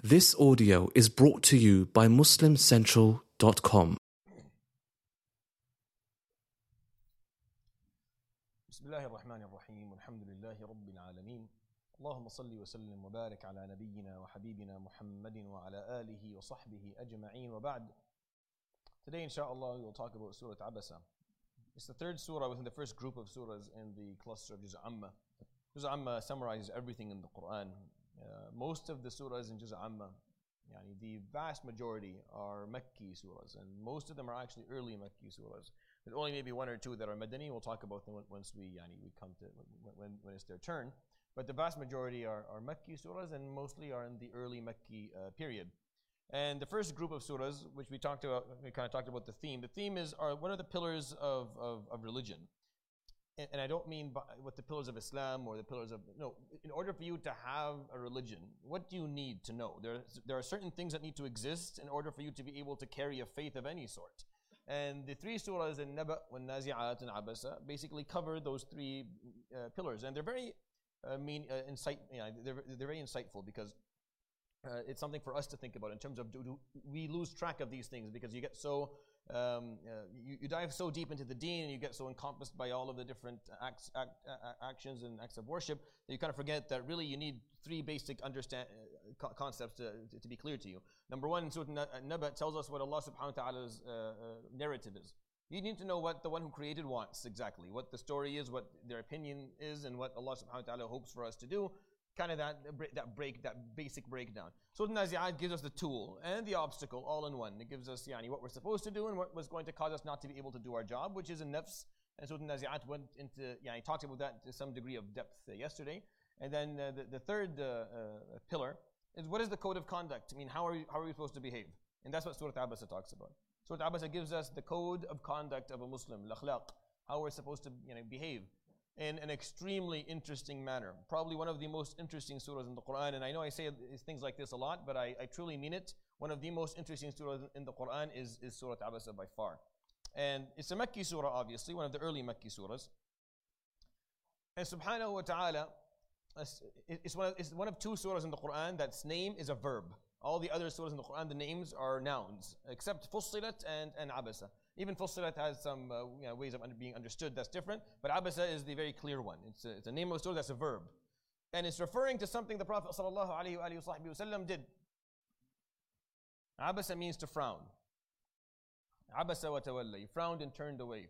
This audio is brought to you by MuslimCentral.com. بسم الله الرحمن الرحيم والحمد لله رب العالمين اللهم صل وسلم وبارك على نبينا وحبيبنا محمد وعلى آله وصحبه أجمعين وبعد. Today inshallah we will talk about Surah Abasa. It's the third surah within the first group of surahs in the cluster of Juz' Amma. Juz' Amma summarizes everything in the Quran. Most of the surahs in Juz' Amma, the vast majority are Makki surahs, and most of them are actually early Makki surahs. There's only maybe one or two that are Madani. We'll talk about them once we come to when it's their turn. But the vast majority are Makki surahs, and mostly are in the early Makki period. And the first group of surahs, which we kind of talked about the theme. The theme is what are the pillars of religion? And I don't mean what the pillars of Islam or the pillars of, no, in order for you to have a religion, what do you need to know? There are certain things that need to exist in order for you to be able to carry a faith of any sort. And the three surahs in Naba, Nazi'at, and Abasa basically cover those three pillars. And they're very they're very insightful because it's something for us to think about in terms of do we lose track of these things because you get so you dive so deep into the deen and you get so encompassed by all of the different actions and acts of worship that you kind of forget that really you need three basic concepts to be clear to you. Number one, Surah Naba tells us what Allah subhanahu wa ta'ala's narrative is. You need to know what the one who created wants exactly, what the story is, what their opinion is, and what Allah subhanahu wa ta'ala hopes for us to do. Kind of that basic breakdown. So the Nazi'at gives us the tool and the obstacle all in one. It gives us what we're supposed to do and what was going to cause us not to be able to do our job, which is a nafs. And so the Nazi'at went into, he talked about that to some degree of depth yesterday. And then the third pillar is what is the code of conduct? I mean, how are we supposed to behave? And that's what Surah Abasa talks about. Surah Abasa gives us the code of conduct of a Muslim, al-akhlaq, how we're supposed to behave in an extremely interesting manner. Probably one of the most interesting surahs in the Quran. And I know I say things like this a lot, but I truly mean it. One of the most interesting surahs in the Quran is Surah Abasa by far. And it's a Makki surah, obviously, one of the early Makki surahs. And subhanahu wa ta'ala, it's one of two surahs in the Quran that's name is a verb. All the other surahs in the Quran, the names are nouns, except Fussilat and Abasa. Even Fussilat has some ways of being understood that's different, but Abasa is the very clear one. It's a name of a surah that's a verb. And it's referring to something the Prophet ﷺ did. Abasa means to frown. Abasa wa tawalla. He frowned and turned away.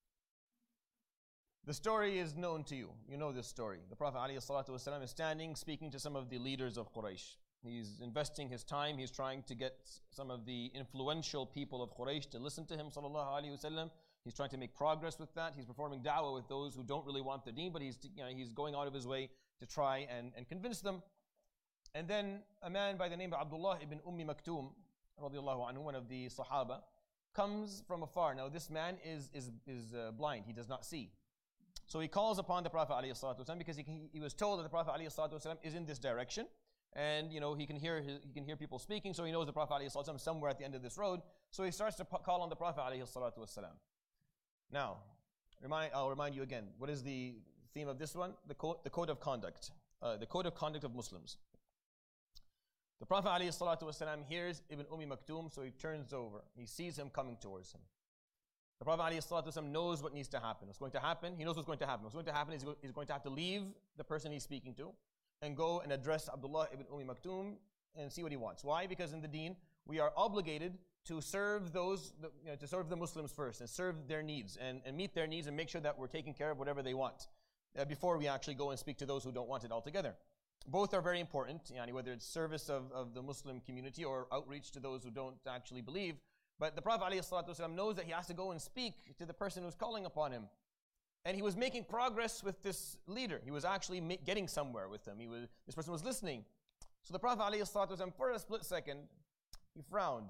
The story is known to you. You know this story. The Prophet ﷺ is standing, speaking to some of the leaders of Quraysh. He's investing his time. He's trying to get some of the influential people of Quraysh to listen to him, sallallahu alaihi wasallam. He's trying to make progress with that. He's performing da'wah with those who don't really want the deen, but he's going out of his way to try and convince them. And then a man by the name of Abdullah ibn Maktum, radiallahu anhu, one of the Sahaba, comes from afar. Now this man is blind. He does not see. So he calls upon the Prophet alayhi salatu wasallam because he was told that the Prophet alayhi salatu wasallam is in this direction. And he can hear people speaking, so he knows the Prophet ﷺ is somewhere at the end of this road. So he starts to call on the Prophet ﷺ. Now, I'll remind you again. What is the theme of this one? The code of conduct. The code of conduct of Muslims. The Prophet ﷺ hears Ibn Maktum, so he turns over. He sees him coming towards him. The Prophet ﷺ knows what needs to happen. What's going to happen? He knows what's going to happen. What's going to happen is he's going to have to leave the person he's speaking to and go and address Abdullah ibn Maktum and see what he wants. Why? Because in the deen, we are obligated to serve to serve the Muslims first and serve their needs and meet their needs and make sure that we're taking care of whatever they want before we actually go and speak to those who don't want it altogether. Both are very important, whether it's service of the Muslim community or outreach to those who don't actually believe. But the Prophet ﷺ knows that he has to go and speak to the person who's calling upon him. And he was making progress with this leader. He was actually getting somewhere with him. This person was listening. So the Prophet ﷺ, for a split second, he frowned.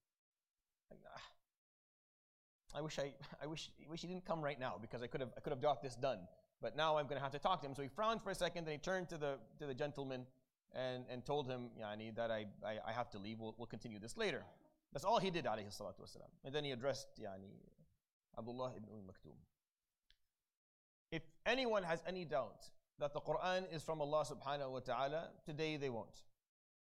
I wish he didn't come right now because I could have got this done. But now I'm going to have to talk to him. So he frowned for a second, then he turned to the gentleman and told him, that I have to leave. We'll continue this later. That's all he did, alayhi salatu wasalam. And then he addressed Abdullah ibn Maktum. If anyone has any doubt that the Quran is from Allah subhanahu wa ta'ala, today they won't.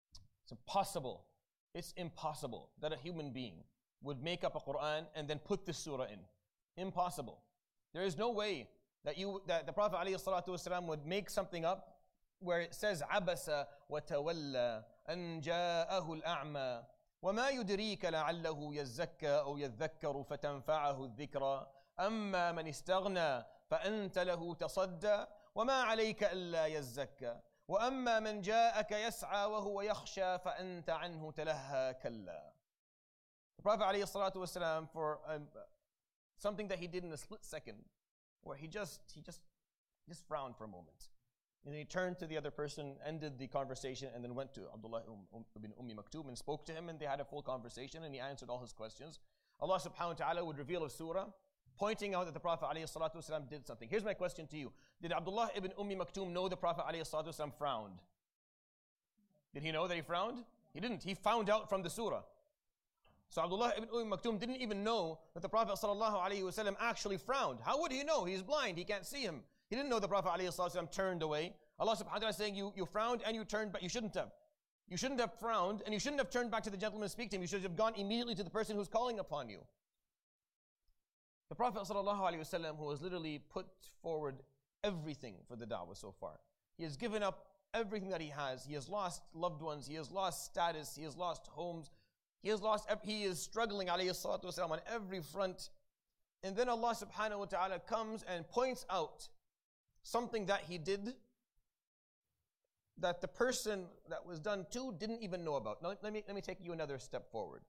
It's impossible. It's impossible that a human being would make up a Quran and then put this surah in. Impossible. There is no way that the Prophet ﷺ would make something up where it says عَبَسَ وَتَوَلَّى أَنْ جَاءَهُ الْأَعْمَى وَمَا يُدْرِيكَ لَعَلَّهُ يَزَّكَّى أَوْ يَذَّكَّرُ فَتَنْفَعَهُ الذِّكْرَى أَمَّا مَنِ اسْتَغْنَى فَأَنْتَ لَهُ تَصَدَّى وَمَا عَلَيْكَ أَلَّا يَزَّكَّى وَأَمَّا مَنْ جَاءَكَ يَسْعَى وَهُوَ يَخْشَى فَأَنْتَ عَنْهُ تَلَهَّى كَلَّا. The Prophet ﷺ, for something that he did in a split second, where he just frowned for a moment. And then he turned to the other person, ended the conversation, and then went to Abdullah ibn Maktoum and spoke to him, and they had a full conversation, and he answered all his questions. Allah subhanahu wa ta'ala would reveal a surah pointing out that the Prophet ﷺ did something. Here's my question to you. Did Abdullah ibn Maktoum know the Prophet ﷺ frowned? Did he know that he frowned? He didn't. He found out from the surah. So Abdullah ibn Maktoum didn't even know that the Prophet ﷺ actually frowned. How would he know? He's blind. He can't see him. He didn't know the Prophet ﷺ turned away. Allah subhanahu wa ta'ala is saying you frowned and you turned back. You shouldn't have. You shouldn't have frowned and you shouldn't have turned back to the gentleman and speak to him. You should have gone immediately to the person who's calling upon you. The Prophet ﷺ, who has literally put forward everything for the da'wah so far. He has given up everything that he has. He has lost loved ones. He has lost status. He has lost homes. He is struggling ﷺ on every front. And then Allah subhanahu wa ta'ala comes and points out something that he did that the person that was done to didn't even know about. Now, let me take you another step forward.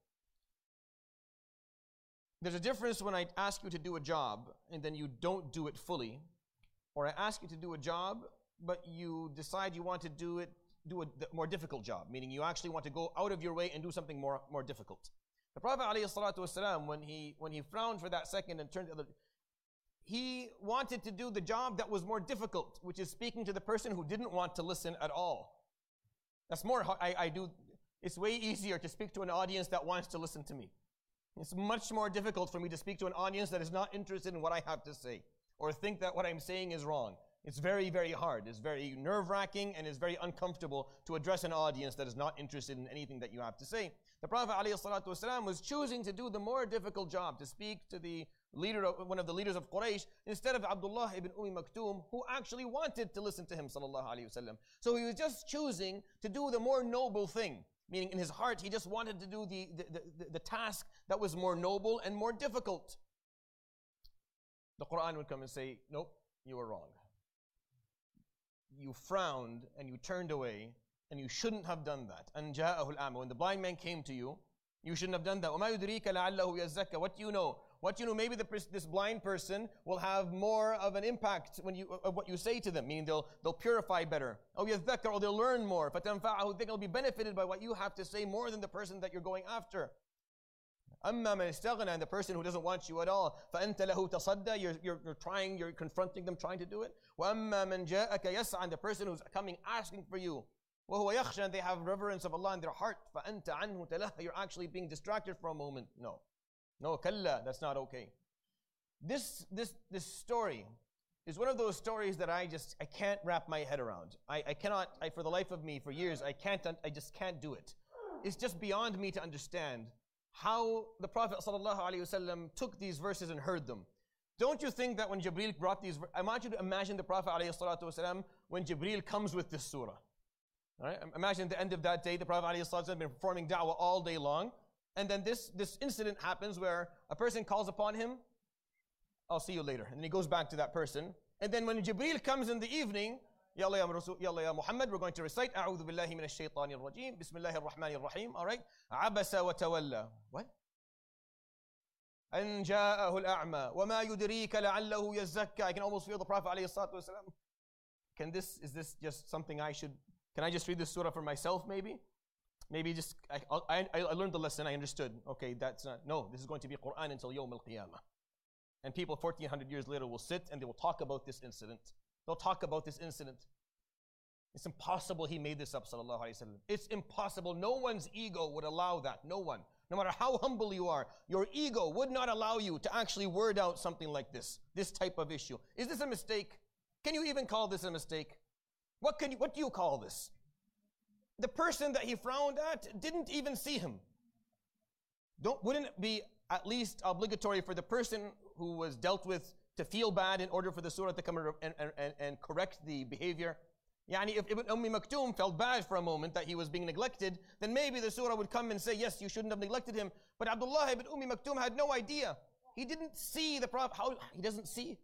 There's a difference when I ask you to do a job and then you don't do it fully, or I ask you to do a job but you decide you want to do a more difficult job, meaning you actually want to go out of your way and do something more difficult. The Prophet ﷺ, when he frowned for that second and turned to the other, he wanted to do the job that was more difficult, which is speaking to the person who didn't want to listen at all. That's more, it's way easier to speak to an audience that wants to listen to me. It's much more difficult for me to speak to an audience that is not interested in what I have to say, or think that what I'm saying is wrong. It's very, very hard. It's very nerve-wracking and it's very uncomfortable to address an audience that is not interested in anything that you have to say. The Prophet ﷺ was choosing to do the more difficult job, to speak to the leader, one of the leaders of Quraysh, instead of Abdullah ibn Maktoum, who actually wanted to listen to him, sallallahu alaihi wasallam. So he was just choosing to do the more noble thing, meaning in his heart he just wanted to do the task that was more noble and more difficult. The Quran would come and say, nope, you were wrong. You frowned and you turned away, and you shouldn't have done that. أَنْ جَاءَهُ الْأَعْمَى. When the blind man came to you, you shouldn't have done that. وَمَا يُدْرِيكَ لَعَلَّهُ يَزَّكَّى. What do you know? What do you know? Maybe this blind person will have more of an impact of what you say to them, meaning they'll purify better. أَوْ يَذَّكَّرُ, or they'll learn more. فَتَنْفَعَهُ, they'll be benefited by what you have to say more than the person that you're going after. أَمَّا مَنِ اسْتَغْنَى, and the person who doesn't want you at all, فَأَنْتَ لَهُ تَصَدَّى, you're confronting them, trying to do it. وَأَمَّا مَنْ جَاءَكَ يَسْعَى, and the person who's coming asking for you, وَهُوَ يَخْشَى, and they have reverence of Allah in their heart, فَأَنْتَ عَنْهُ تَلَهَّى, you're actually being distracted for a moment. No, كَلَّا, that's not okay. This story is one of those stories that I can't wrap my head around. I cannot, for the life of me, for years, I just can't do it. It's just beyond me to understand how the Prophet ﷺ took these verses and heard them. Don't you think that when Jibreel brought these, I want you to imagine the Prophet ﷺ when Jibreel comes with this surah. All right? Imagine at the end of that day, the Prophet ﷺ has been performing da'wah all day long, and then this incident happens where a person calls upon him, I'll see you later. And then he goes back to that person. And then when Jibreel comes in the evening, Yalla ya Muhammad, we're going to recite A'udhu billahi minash shaitanir rajim, Bismillahir Rahmanir Rahim. All right? Abasa wa tawalla. What? An ja'ahu al-a'ma wa ma yudrika la'allahu yazakka. I can almost feel the Prophet alayhi salatu wasalam. Is this just something can I just read this surah for myself maybe? Maybe just, I learned the lesson, I understood. Okay, no, this is going to be Quran until Yawm al-Qiyamah. And people 1400 years later will sit and they will talk about this incident. They'll talk about this incident. It's impossible he made this up, sallallahu alaihi wasallam. It's impossible. No one's ego would allow that. No one. No matter how humble you are, your ego would not allow you to actually word out something like this type of issue. Is this a mistake? Can you even call this a mistake? What do you call this? the person that he frowned at didn't even see him. Wouldn't it be at least obligatory for the person who was dealt with to feel bad in order for the surah to come and correct the behavior? Yani if Ibn Maktoum felt bad for a moment that he was being neglected, then maybe the surah would come and say, yes, you shouldn't have neglected him. But Abdullah ibn Maktoum had no idea. He didn't see the Prophet. How he doesn't see?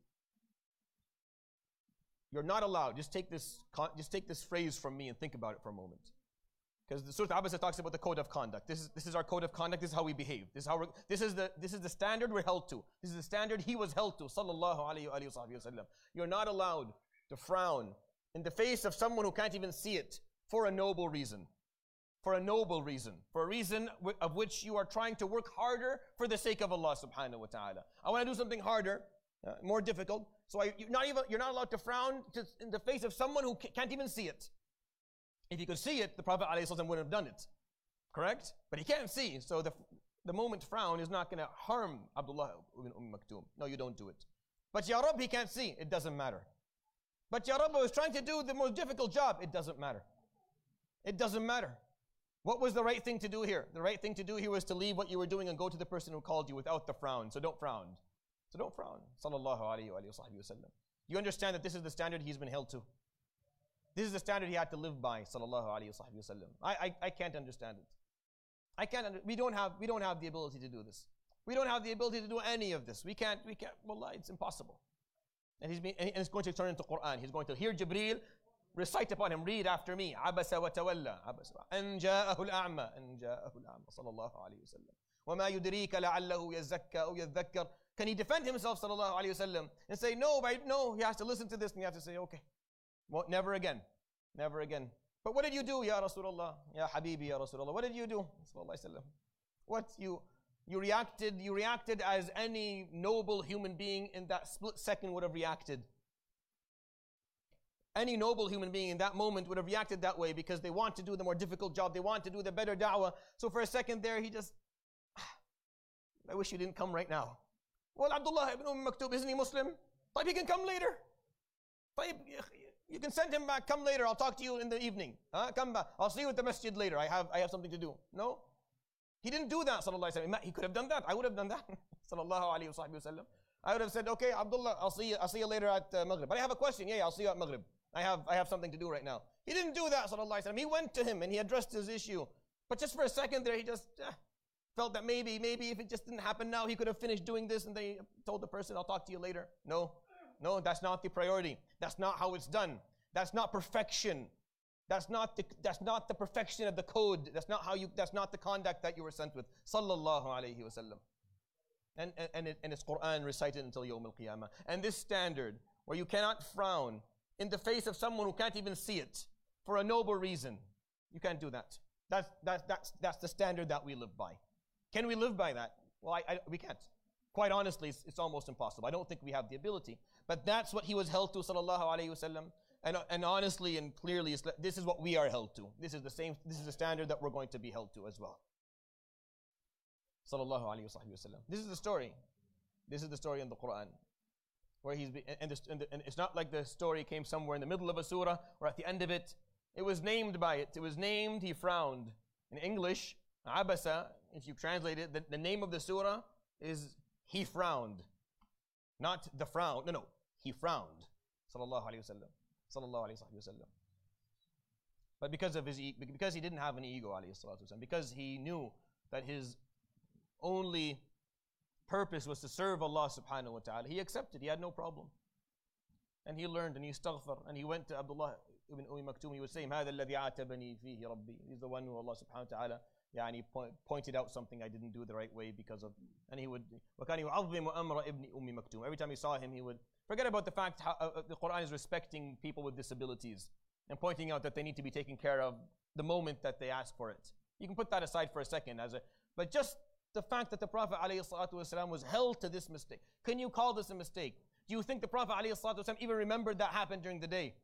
You're not allowed. Just take this phrase from me and think about it for a moment. Because the Surah Abasa talks about the code of conduct. This is our code of conduct. This is how we behave. This is the standard we're held to. This is the standard he was held to. Sallallahu alayhi wa sallam. You're not allowed to frown in the face of someone who can't even see it for a noble reason. For a noble reason. For a reason of which you are trying to work harder for the sake of Allah subhanahu wa ta'ala. I want to do something harder, more difficult. So you're not allowed to frown in the face of someone who can't even see it. If he could see it, the Prophet ﷺ wouldn't have done it. Correct? But he can't see. So the moment frown is not going to harm Abdullah ibn Maktoum. No, you don't do it. But Ya Rab, he can't see. It doesn't matter. But Ya Rab was trying to do the most difficult job. It doesn't matter. It doesn't matter. What was the right thing to do here? The right thing to do here was to leave what you were doing and go to the person who called you without the frown. So don't frown. So don't frown. Sallallahu alayhi wa sallam. You understand that this is the standard he's been held to? This is the standard he had to live by, sallallahu alayhi wa sallam. I can't understand it. We don't have the ability to do this. We don't have the ability to do any of this. We can't, wallah, it's impossible. And it's going to turn into Quran. He's going to hear Jibreel recite upon him, read after me. Abasa wa tawalla. An ja'ahu al-a'ma. An ja'ahu al-a'ma. Sallallahu alayhi wa sallam. وَمَا يُدْرِيكَ لَعَلَّهُ يَزَّكَّى أَوْ يَذَّكَّرُ. Can he defend himself, sallallahu alayhi wa sallam, and say, no, he has to listen to this, and he has to say, okay. Well, never again. Never again. But what did you do, Ya Rasulullah? Ya Habibi, Ya Rasulullah. What did you do? What you reacted as any noble human being in that split second would have reacted. Any noble human being in that moment would have reacted that way because they want to do the more difficult job. They want to do the better da'wah. So for a second there, he just, I wish you didn't come right now. Well, Abdullah ibn Maktoum, isn't he Muslim? He can come later. You can send him back. Come later. I'll talk to you in the evening. Come back. I'll see you at the masjid later. I have something to do. No. He didn't do that, sallallahu alayhi wa sallam. He could have done that. I would have done that. Sallallahu alayhi wa sallam. I would have said, okay, Abdullah, I'll see you later at Maghrib. But I have a question. Yeah, I'll see you at Maghrib. I have something to do right now. He didn't do that, sallallahu alayhi wa sallam. He went to him and he addressed his issue. But just for a second there, he just felt that maybe if it just didn't happen now, he could have finished doing this and they told the person, I'll talk to you later. No, that's not the priority. That's not how it's done. That's not perfection. That's not the perfection of the code. That's not the conduct that you were sent with. Sallallahu alayhi wa sallam. And it's Quran recited until Yawm al-Qiyamah. And this standard, where you cannot frown in the face of someone who can't even see it for a noble reason, you can't do that. That's the standard that we live by. Can we live by that? Well, we can't. Quite honestly, it's almost impossible. I don't think we have the ability. But that's what he was held to, sallallahu alayhi wa sallam. And honestly and clearly, this is what we are held to. This is the standard that we're going to be held to as well. Sallallahu alayhi wa sallam. This is the story. This is the story in the Quran. Where and it's not like the story came somewhere in the middle of a surah or at the end of it. It was named by it. It was named, he frowned. In English, Abasa, if you translate it, the name of the surah is he frowned. Not the frown. No. He frowned. Sallallahu alayhi wa sallam. Sallallahu alayhi wa sallam. But because he didn't have any ego, alayhi salatu wasallam, because he knew that his only purpose was to serve Allah subhanahu wa ta'ala, he accepted. He had no problem. And he learned and he istaghfar. And he went to Abdullah ibn Maktoum. He was saying, هَذَا الَّذِي عَاتَبَنِي فِيهِ رَبِّي. He's the one who Allah subhanahu wa ta'ala pointed out something I didn't do the right way because of. And he would, وَكَانِ يُعَظِّمُ أَمْرَ ibn Maktoum. Every time he saw him, he would forget about the fact how the Quran is respecting people with disabilities and pointing out that they need to be taken care of the moment that they ask for it. You can put that aside for a second, but just the fact that the Prophet ﷺ was held to this mistake. Can you call this a mistake? Do you think the Prophet ﷺ even remembered that happened during the day?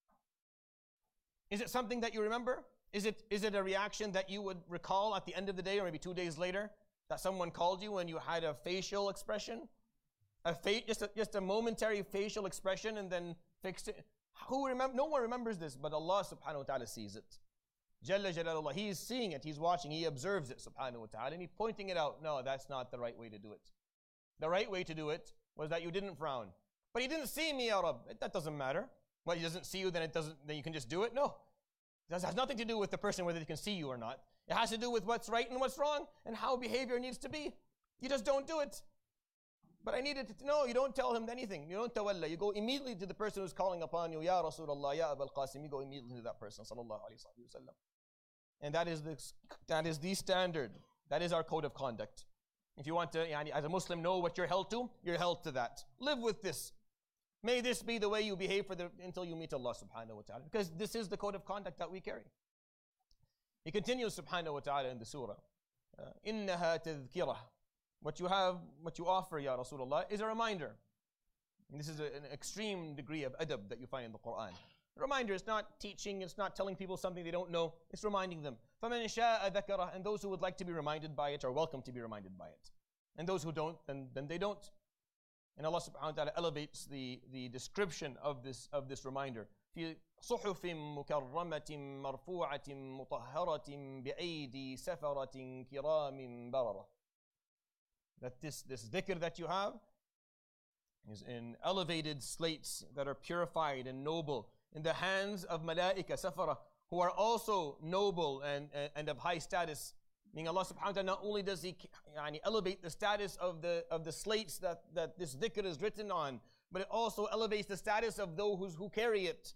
Is it something that you remember? Is it a reaction that you would recall at the end of the day or maybe 2 days later that someone called you and you had a facial expression? Just a momentary facial expression and then fixed it? No one remembers this, but Allah subhanahu wa ta'ala sees it. Jalla Jalalullah, he is seeing it, he's watching, he observes it, subhanahu wa ta'ala, and he's pointing it out. No, that's not the right way to do it. The right way to do it was that you didn't frown. But he didn't see me, Ya Rab. That doesn't matter. Well, he doesn't see you, then you can just do it? No. It has nothing to do with the person whether they can see you or not. It has to do with what's right and what's wrong and how behavior needs to be. You just don't do it. But I needed to know, you don't tell him anything. You don't tawalla. You go immediately to the person who's calling upon you, Ya Rasulullah, Ya Abul Qasim. You go immediately to that person, sallallahu alayhi wa sallam. And that is the standard. That is our code of conduct. If you want to, as a Muslim, know what you're held to that. Live with this. May this be the way you behave until you meet Allah subhanahu wa ta'ala. Because this is the code of conduct that we carry. He continues subhanahu wa ta'ala in the surah. إِنَّهَا تَذْكِرَةٌ. What you offer, Ya Rasulullah, is a reminder. And this is an extreme degree of adab that you find in the Quran. A reminder, it's not teaching, it's not telling people something they don't know, it's reminding them. فَمَنْ شَاءَ ذَكَرَهُ. And those who would like to be reminded by it are welcome to be reminded by it. And those who don't, then they don't. And Allah subhanahu wa ta'ala elevates the description of this reminder. في صحف مكرمة مرفوعة مطهرة بأيدي سفرة كرام بررة. That this dhikr that you have is in elevated slates that are purified and noble in the hands of malaika safara, who are also noble and of high status. Meaning Allah subhanahu wa ta'ala, not only does He elevate the status of the slates that this dhikr is written on, but it also elevates the status of those who carry it.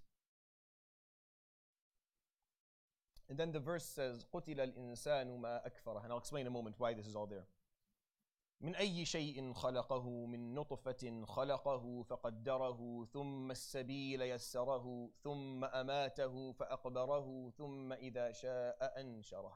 And then the verse says, قُتِلَ الْإِنسَانُ مَا أَكْفَرَهُ. And I'll explain in a moment why this is all there. من أي شيء خلقه من نطفة خلقه فقدره ثم السبيل يسره ثم أماته فأقبره ثم إذا شاء أنشره.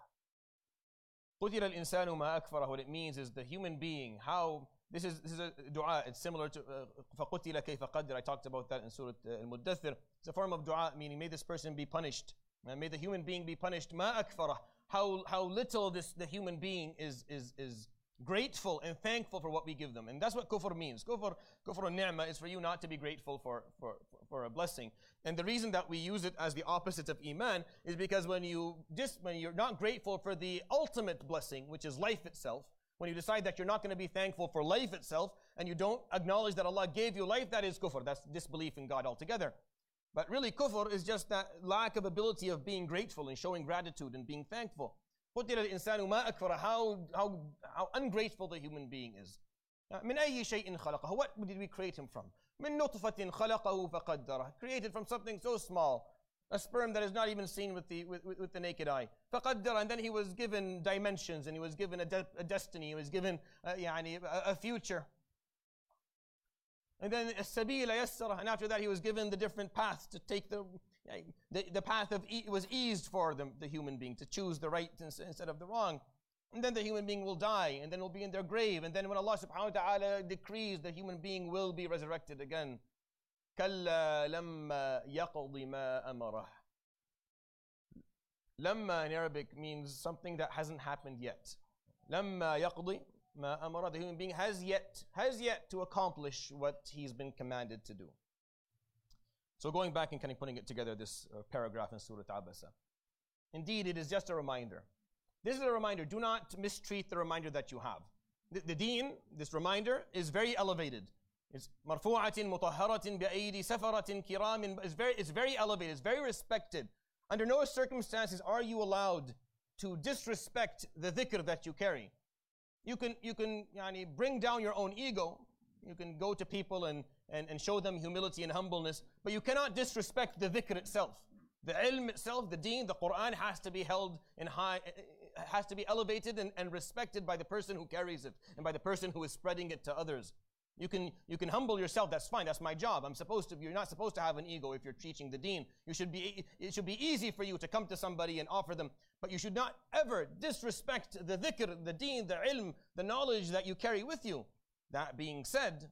قتل الإنسان ما أكفره. What it means is the human being, how this is a dua. It's similar to فقتل كيف قدر. I talked about that in Surah Al-Muddathir. It's a form of dua, meaning may this person be punished. May the human being be punished. ما أكفره. How little the human being is grateful and thankful for what we give them. And that's what kufr means. Kufr ni'mah is for you not to be grateful for a blessing. And the reason that we use it as the opposite of iman is because when you're not grateful for the ultimate blessing, which is life itself, when you decide that you're not going to be thankful for life itself, and you don't acknowledge that Allah gave you life, that is kufr. That's disbelief in God altogether. But really kufr is just that lack of ability of being grateful and showing gratitude and being thankful. قُتِلَ الْإِنسَانُ مَا أَكْفَرَهُ. How ungrateful the human being is. مِنْ أَيِّ شَيْءٍ خَلَقَهُ. What did we create him from? مِنْ نُطْفَةٍ خَلَقَهُ فَقَدَّرَهُ. Created from something so small, a sperm that is not even seen with the naked eye. فَقَدَّرَهُ. And then he was given dimensions, and he was given a destiny, he was given a future. And then السَّبِيلَ يَسَّرَهُ. And after that he was given the different paths to take the path of was eased for the human being to choose the right instead of the wrong. And then the human being will die, and then will be in their grave. And then when Allah subhanahu wa ta'ala decrees, the human being will be resurrected again. كَلَّا لَمَّا يَقْضِ مَا أَمَرَهُ. Lamma in Arabic means something that hasn't happened yet. Lamma yaqdi ma amara. The human being has yet to accomplish what he's been commanded to do. So going back and kind of putting it together, this paragraph in Surah Abasa. Indeed, it is just a reminder. This is a reminder. Do not mistreat the reminder that you have. The deen, this reminder, is very elevated. It's marfu'atin mutahharatin bi'aydi safaratin kiramin. It's very elevated. It's very respected. Under no circumstances are you allowed to disrespect the dhikr that you carry. You can bring down your own ego. You can go to people and show them humility and humbleness, but you cannot disrespect the dhikr itself. The ilm itself, the deen, the Quran has to be held in high, has to be elevated and respected by the person who carries it and by the person who is spreading it to others. You can humble yourself, that's fine, that's my job. You're not supposed to have an ego if you're teaching the deen. It should be easy for you to come to somebody and offer them, but you should not ever disrespect the dhikr, the deen, the ilm, the knowledge that you carry with you. That being said,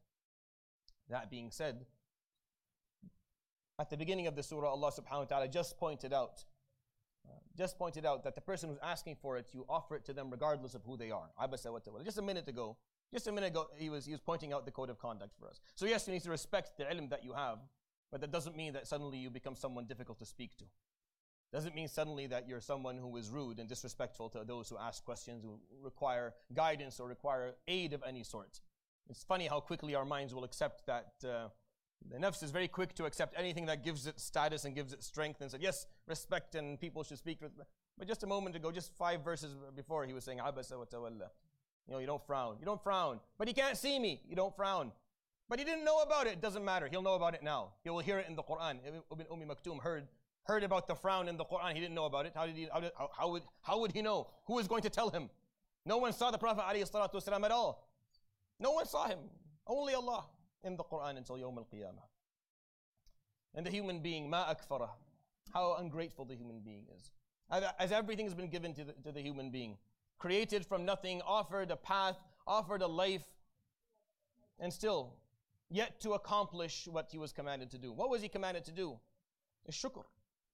at the beginning of the surah, Allah subhanahu wa ta'ala just pointed out that the person who's asking for it, you offer it to them regardless of who they are. Abasa wa tawalla. Just a minute ago, he was pointing out the code of conduct for us. So yes, you need to respect the ilm that you have, but that doesn't mean that suddenly you become someone difficult to speak to. Doesn't mean suddenly that you're someone who is rude and disrespectful to those who ask questions, who require guidance or require aid of any sort. It's funny how quickly our minds will accept that. The nafs is very quick to accept anything that gives it status and gives it strength and said, yes, respect and people should speak. But just a moment ago, just 5 verses before, he was saying, Abasa wa tawalla. You don't frown. You don't frown. But he can't see me. You don't frown. But he didn't know about it. It doesn't matter. He'll know about it now. He will hear it in the Quran. Ibn Maktoum heard about the frown in the Quran. He didn't know about it. How would he know? Who is going to tell him? No one saw the Prophet ﷺ at all. No one saw him. Only Allah in the Quran until Yawm al-Qiyamah. And the human being, ma akfarah. How ungrateful the human being is. As everything has been given to the human being. Created from nothing, offered a path, offered a life, and still yet to accomplish what he was commanded to do. What was he commanded to do? Shukr.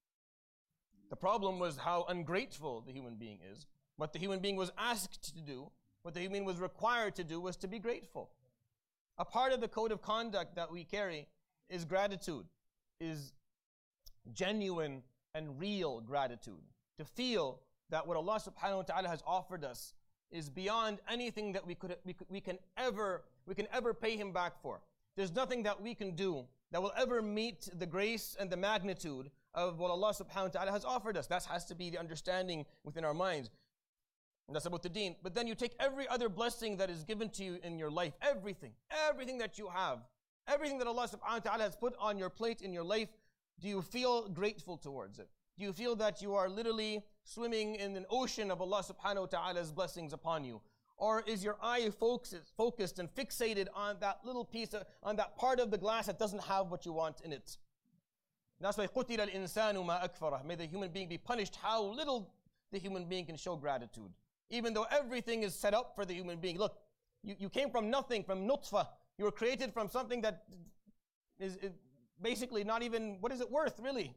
The problem was how ungrateful the human being is. What the human being was asked to do, what the human being was required to do was to be grateful. A part of the code of conduct that we carry is gratitude, is genuine and real gratitude. To feel that what Allah subhanahu wa ta'ala has offered us is beyond anything that we can ever pay Him back for. There's nothing that we can do that will ever meet the grace and the magnitude of what Allah subhanahu wa ta'ala has offered us. That has to be the understanding within our minds. And that's about the deen. But then you take every other blessing that is given to you in your life, everything that you have, everything that Allah subhanahu wa ta'ala has put on your plate in your life, do you feel grateful towards it? Do you feel that you are literally swimming in an ocean of Allah subhanahu wa ta'ala's blessings upon you? Or is your eye focused and fixated on that little piece, on that part of the glass that doesn't have what you want in it? That's why قُتِلَ الْإِنسَانُ مَا أَكْفَرَهُ. May the human being be punished how little the human being can show gratitude. Even though everything is set up for the human being. Look, you came from nothing, from nutfa. You were created from something that is basically not even, what is it worth, really?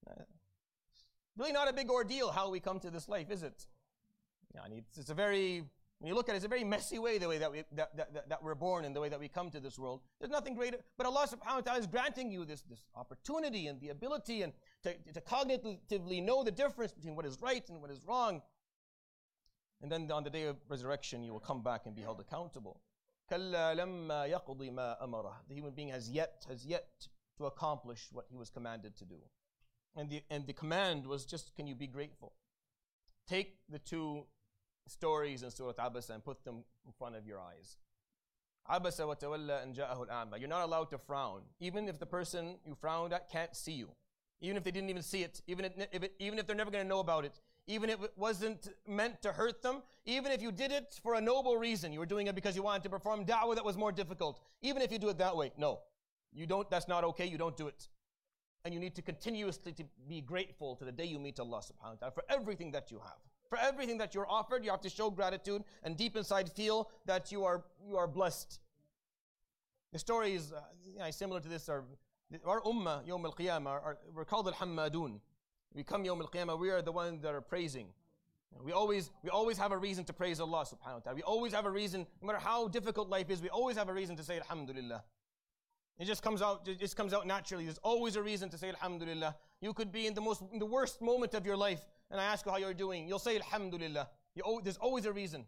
Really not a big ordeal how we come to this life, is it? It's a very, when you look at it, it's a very messy way, the way that we're born and the way that we come to this world. There's nothing greater, but Allah subhanahu wa ta'ala is granting you this opportunity and the ability and to cognitively know the difference between what is right and what is wrong. And then on the day of resurrection, you will come back and be held accountable. كَلَّا لَمَّا يَقْضِ مَا أَمَرَهُ. The human being has yet to accomplish what he was commanded to do. And the command was just, can you be grateful? Take the 2 stories in Surah Abasa and put them in front of your eyes. Abasa wa tawalla an ja'ahu al-a'ma. You're not allowed to frown, even if the person you frowned at can't see you, even if they didn't even see it, even if they're never going to know about it, even if it wasn't meant to hurt them, even if you did it for a noble reason, you were doing it because you wanted to perform da'wah that was more difficult, even if you do it that way, no, you don't. That's not okay. You don't do it. And you need to continuously to be grateful to the day you meet Allah subhanahu wa ta'ala for everything that you have. For everything that you're offered, you have to show gratitude and deep inside feel that you are blessed. The story is similar to this. Our ummah, Yawm al-Qiyamah, we're called al-Hammadun. We come Yawm al-Qiyamah, we are the ones that are praising. We always have a reason to praise Allah subhanahu wa ta'ala. We always have a reason, no matter how difficult life is, we always have a reason to say Alhamdulillah. It just comes out naturally. There's always a reason to say Alhamdulillah. You could be in the worst moment of your life, and I ask you how you're doing. You'll say Alhamdulillah. There's always a reason.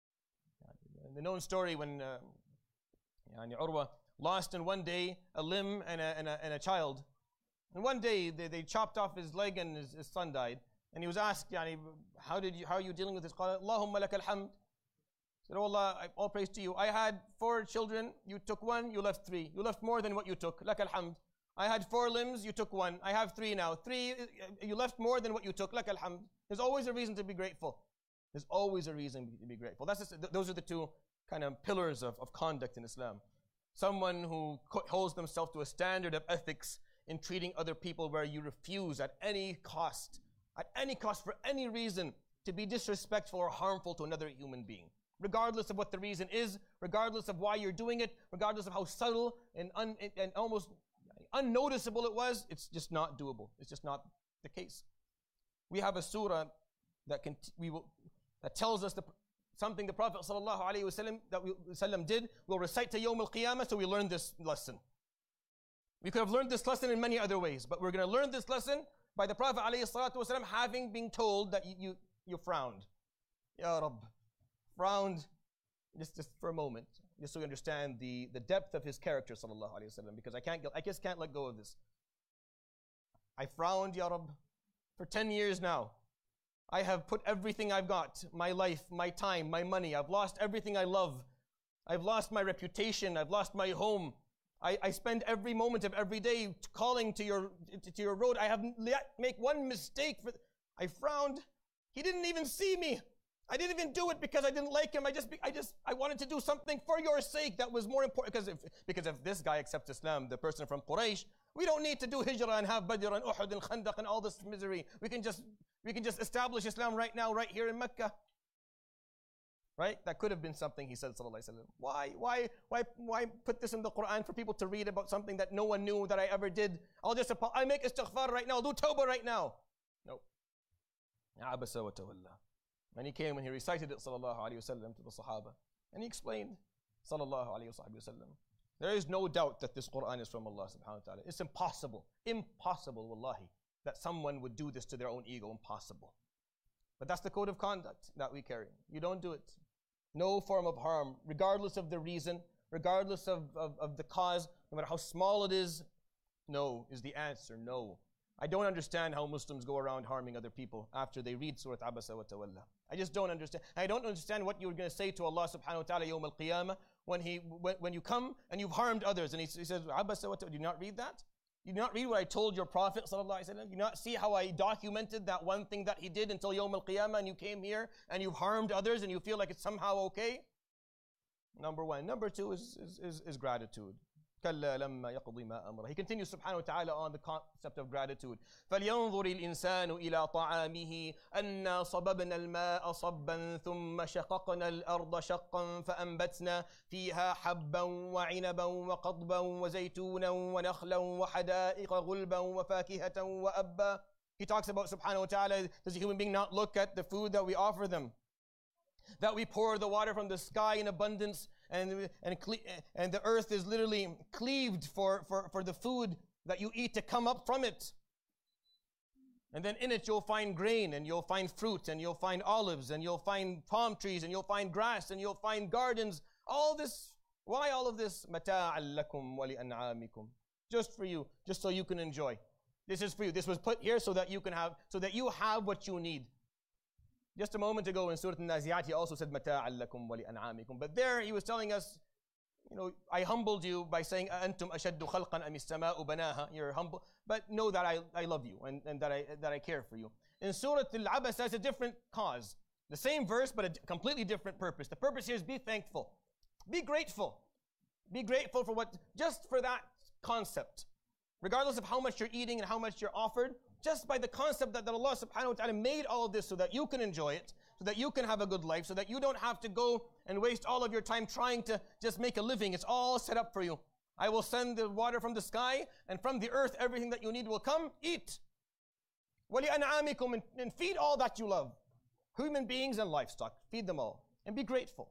The known story when Urwa lost in one day a limb and a child. And one day they chopped off his leg and his son died. And he was asked, how are you dealing with this? قال اللهم لك الحمد. He said, oh Allah, all praise to you. I had 4 children, you took 1, you left 3. You left more than what you took. Lak alhamd. I had 4 limbs, you took 1. I have 3 now. 3, you left more than what you took. Lak alhamd. There's always a reason to be grateful. There's always a reason to be grateful. Those are the 2 kind of pillars of conduct in Islam. Someone who holds themselves to a standard of ethics in treating other people where you refuse at any cost, for any reason, to be disrespectful or harmful to another human being. Regardless of what the reason is, regardless of why you're doing it, regardless of how subtle and almost unnoticeable it was, it's just not doable. It's just not the case. We have a surah that tells us something the Prophet ﷺ did. We'll recite to Yawm al-Qiyamah, so we learn this lesson. We could have learned this lesson in many other ways, but we're going to learn this lesson by the Prophet ﷺ having been told that you frowned. Ya Rabb, frowned just for a moment, just so you understand the depth of his character, sallallahu alayhi wasallam, because I just can't let go of this. I frowned, Ya Rabb, for 10 years now. I have put everything I've got, my life, my time, my money. I've lost everything I love. I've lost my reputation. I've lost my home. I spend every moment of every day calling to your road. I haven't make one mistake. I frowned. He didn't even see me. I didn't even do it because I didn't like him. I wanted to do something for your sake that was more important. Because if this guy accepts Islam, the person from Quraysh, we don't need to do hijrah and have Badr and Uhud and Khandaq and all this misery. We can just establish Islam right now, right here in Mecca. Right? That could have been something he said, sallallahu alaihi wasallam. Why put this in the Quran for people to read about something that no one knew that I ever did? I make istighfar right now, I'll do tawbah right now. No. Abasa wa tawalla. And he came and he recited it, sallallahu alaihi wasallam, to the Sahaba. And he explained, sallallahu alaihi wasallam, there is no doubt that this Quran is from Allah subhanahu wa ta'ala. It's impossible, wallahi, that someone would do this to their own ego. Impossible. But that's the code of conduct that we carry. You don't do it. No form of harm, regardless of the reason, regardless of the cause, no matter how small it is. No is the answer, no. I don't understand how Muslims go around harming other people after they read Surah Abasa wa Tawalla. I just don't understand. I don't understand what you were going to say to Allah subhanahu wa ta'ala yawm al-qiyamah when you come and you've harmed others. And he says, Abasa wa Tawalla. Do you not read that? You do not read what I told your Prophet sallallahu alaihi wasallam? You do not see how I documented that one thing that he did until Yawm al-Qiyamah, and you came here and you've harmed others and you feel like it's somehow okay? Number one. Number two is gratitude. He continues subhanahu wa ta'ala on the concept of gratitude. فَلْيَنْظُرِ الْإِنسَانُ إِلَىٰ طَعَامِهِ أَنَّا صَبَبْنَا الْمَاءَ صَبًّا ثُمَّ شَقَقْنَا الْأَرْضَ شَقًّا فَأَنْبَتْنَا فِيهَا حَبًّا وَعِنَبًا وَقَضْبًا وَزَيْتُونًا وَنَخْلًا وَحَدَائِقَ غُلْبًا وَفَاكِهَةً وَأَبًّا. He talks about subhanahu wa ta'ala, does a human being not look at the food that we offer them? That we pour the water from the sky in abundance, and the earth is literally cleaved for the food that you eat to come up from it. And then in it you'll find grain, and you'll find fruit, and you'll find olives, and you'll find palm trees, and you'll find grass, and you'll find gardens. All this, why all of this? مَتَاعًا لَكُمْ وَلِأَنْعَامِكُمْ. Just for you, just so you can enjoy. This is for you. This was put here so that you have what you need. Just a moment ago in Surah Al-Naziyat, he also said, مَتَاعًا لَكُمْ وَلِأَنْعَامِكُمْ. But there he was telling us, I humbled you by saying, أَأَنْتُمْ أَشَدُّ خَلْقًا أَمِ السَّمَاءُ بَنَاهَا. You're humble, but know that I love you and that I care for you. In Surah Al-Abasa, it's a different cause. The same verse, but a completely different purpose. The purpose here is be thankful. Be grateful. Be grateful for just for that concept. Regardless of how much you're eating and how much you're offered, just by the concept that Allah subhanahu wa ta'ala made all of this so that you can enjoy it, so that you can have a good life, so that you don't have to go and waste all of your time trying to just make a living. It's all set up for you. I will send the water from the sky, and from the earth everything that you need will come. Eat. وَلِأَنْعَامِكُمْ, and feed all that you love. Human beings and livestock. Feed them all. And be grateful.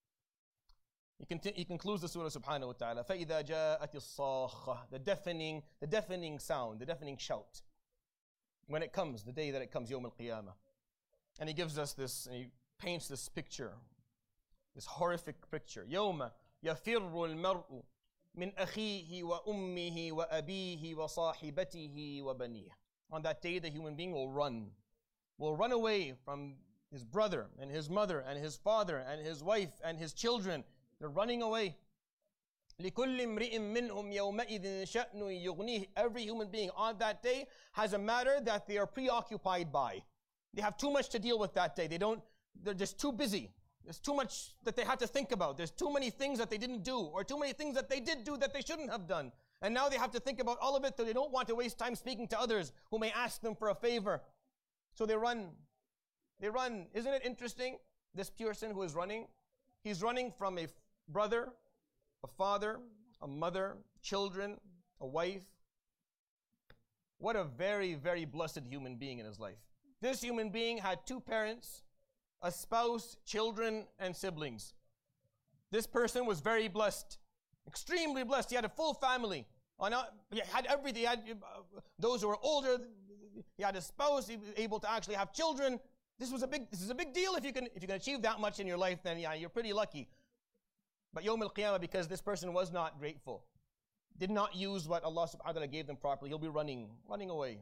He concludes the surah subhanahu wa ta'ala. فَإِذَا جَاءَتِ الصَّاخَّةِ, the deafening sound, the deafening shout. When it comes, the day that it comes, Yawm al-Qiyamah. And he gives us this, and he paints this picture, this horrific picture. يَوْمَ يَفِرُّ الْمَرْءُ مِنْ أَخِيهِ وَأُمِّهِ وَأَبِيهِ وَصَاحِبَتِهِ وَبَنِيهِ. On that day, the human being will run away from his brother and his mother and his father and his wife and his children. They're running away. لِكُلِّ امْرِئٍ مِّنْهُمْ يَوْمَئِذٍ شَأْنٌ يُغْنِيهِ. Every human being on that day has a matter that they are preoccupied by. They have too much to deal with that day. They're just too busy. There's too much that they had to think about. There's too many things that they didn't do, or too many things that they did do that they shouldn't have done. And now they have to think about all of it, so they don't want to waste time speaking to others who may ask them for a favor. So they run. They run. Isn't it interesting? This person who is running, he's running from a brother, a father, a mother, children, a wife. What a very, very blessed human being in his life. This human being had two parents, a spouse, children, and siblings. This person was very blessed, extremely blessed. He had a full family. He had everything. He had those who were older he had a spouse, he was able to actually have children. This is a big deal. If you can achieve that much in your life, then yeah, you're pretty lucky. But Yawm al-Qiyamah, because this person was not grateful, did not use what Allah subhanahu wa ta'ala gave them properly, he'll be running away,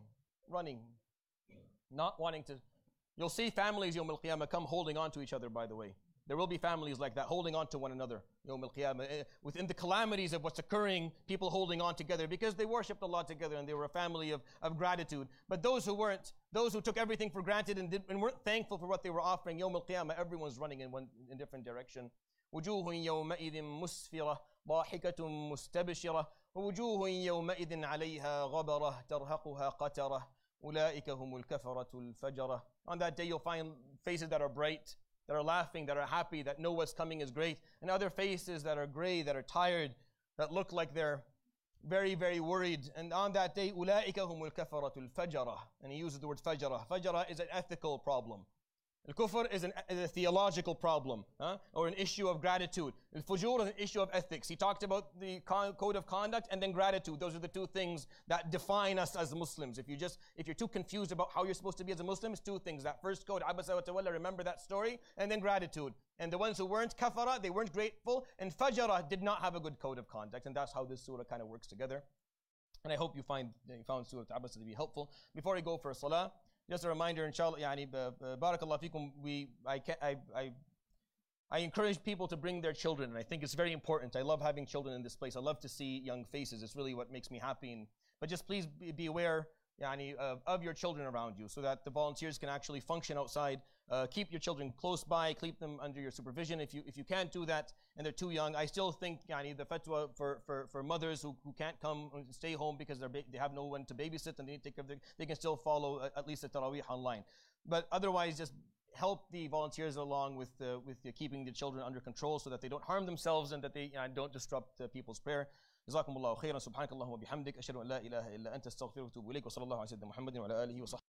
not wanting to. You'll see families Yawm al-Qiyamah come holding on to each other, by the way. There will be families like that, holding on to one another, Yawm al-Qiyamah. Within the calamities of what's occurring, people holding on together because they worshipped Allah together and they were a family of gratitude. But those who weren't, those who took everything for granted and weren't thankful for what they were offering, Yawm al-Qiyamah, everyone's running in different direction. وجوه يومئذ مسفرة ضاحكة مستبشرة ووجوه يومئذ عليها غبرة ترهقها قترة أولئك هم الكفرة الفجرة. On that day you'll find faces that are bright, that are laughing, that are happy, that know what's coming is great, and other faces that are gray, that are tired, that look like they're very, very worried. And on that day, أولئك هم الكفرة الفجرة. And he uses the word fajara. Fajara is an ethical problem. Al-kufr is a theological problem, or an issue of gratitude. Al-fujur is an issue of ethics. He talked about the code of conduct and then gratitude. Those are the two things that define us as Muslims. If you're too confused about how you're supposed to be as a Muslim, it's two things. That first code, abasa wa tawalla, remember that story, and then gratitude. And the ones who weren't kafara, they weren't grateful, and fajara did not have a good code of conduct. And that's how this surah kind of works together. And I hope you found Surah Abasa to be helpful. Before I go for a salah, just a reminder, inshallah, barakallah fikum, I encourage people to bring their children, and I think it's very important. I love having children in this place. I love to see young faces. It's really what makes me happy. But just please be aware of your children around you so that the volunteers can actually function outside. Keep your children close by, keep them under your supervision. If you can't do that and they're too young, I still think the fatwa for mothers who can't come and stay home because they have no one to babysit and they take care of they can still follow at least the Taraweeh online. But otherwise, just help the volunteers along with keeping the children under control so that they don't harm themselves and that they don't disrupt people's prayer. جزاكم الله خيرا سبحانك اللهم وبحمدك أشهد أن لا إله إلا أنت أستغفرك وأتوب إليك وصلى الله على سيدنا محمد وعلى آله وصحبه